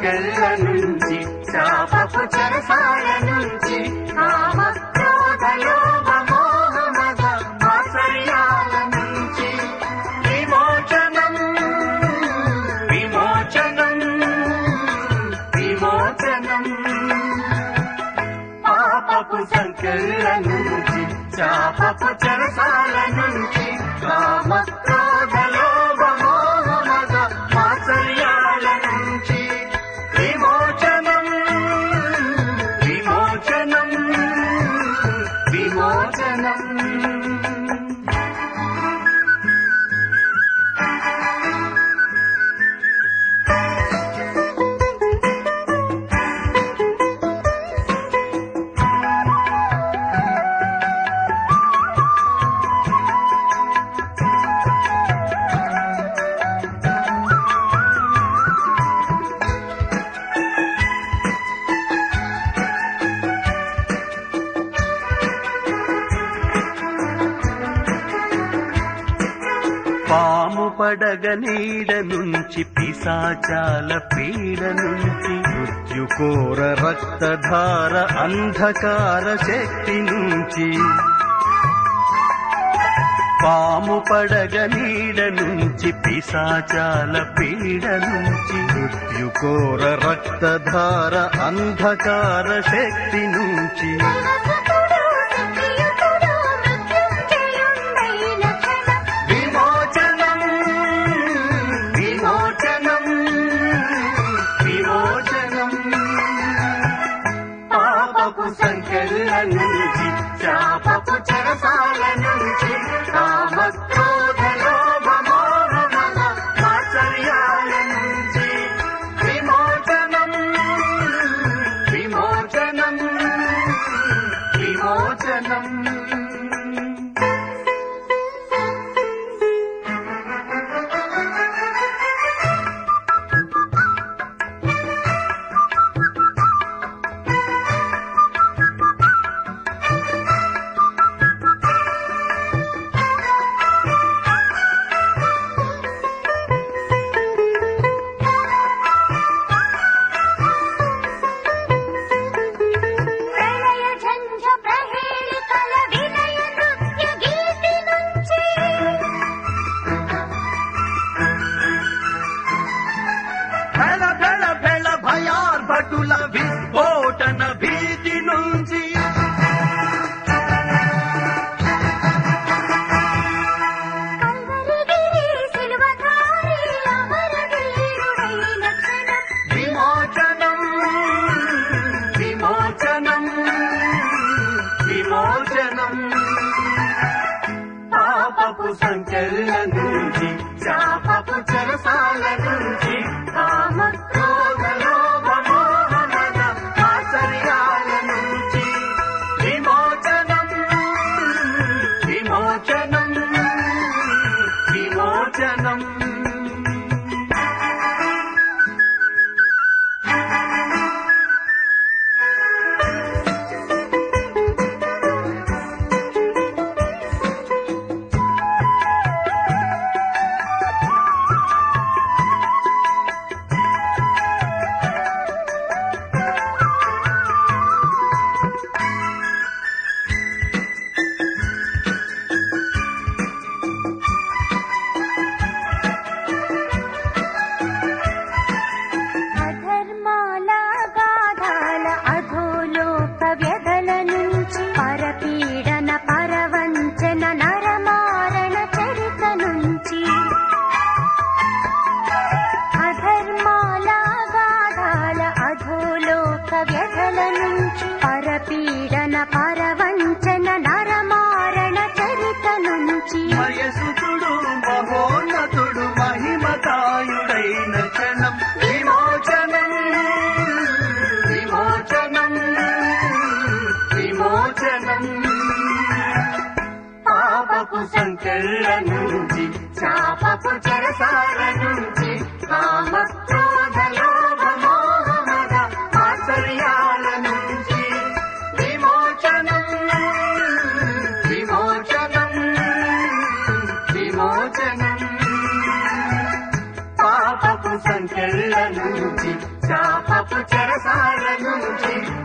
సంకెళ్ళ నుంచి శాపపు చెరసాల నుంచి కామ క్రోధ లోభ మోహ మద మాత్సర్యాల నుంచి విమోచనం విమోచనం విమోచనం పాపపు సంకెళ్ళ నుంచి శాపపు చెరసాల నుంచి కామ క్రోధ లోభ మోహ మద మాత్సర్యాల నుంచి విమోచనం విమోచనం విమోచనం పాము పడగ నీడ నుంచి పిశాచాల పీడ నుంచి మృత్యుకోర రక్తధార అంధకార శక్తి నుంచి పాము పడగ నీడ నుంచి పిశాచాల పీడ నుంచి మృత్యుకోర రక్తధార అంధకార శక్తి నుంచి సంకెళ్ళ నుంచి శాపపు చెరసాల నుంచి కామ క్రోధ లోభ మోహ మద మాత్సర్యాల నుంచి విమోచనం విమోచనం విమోచనం భటుల విస్ఫోటన భీతి నుంచి విమోచనం విమోచనం విమోచనం పాపపు సంకెళ్ళ నుంచి శాపపు చెరసాల నుంచి కామ క్రోధ లోభ మోహ మద మాత్సర్యాల నుంచి విమోచనం విమోచనం విమోచనం పరపీడన పరవంచన నరమారణ చరిత నుంచి మయసుతుడు మహోన్నతుడు మహిమతాయుడైన క్షణం విమోచనం విమోచనం విమోచనం పాపపు సంకెళ్ళ నుంచి శాపపు చెరసాల నుంచి కామ క్రోధ లోభ మోహ మద మాత్సర్యాల నుంచి విమోచనం విమోచనం విమోచనం పాపపు సంకెళ్ళ నుంచి శాప చెరసాల నుంచి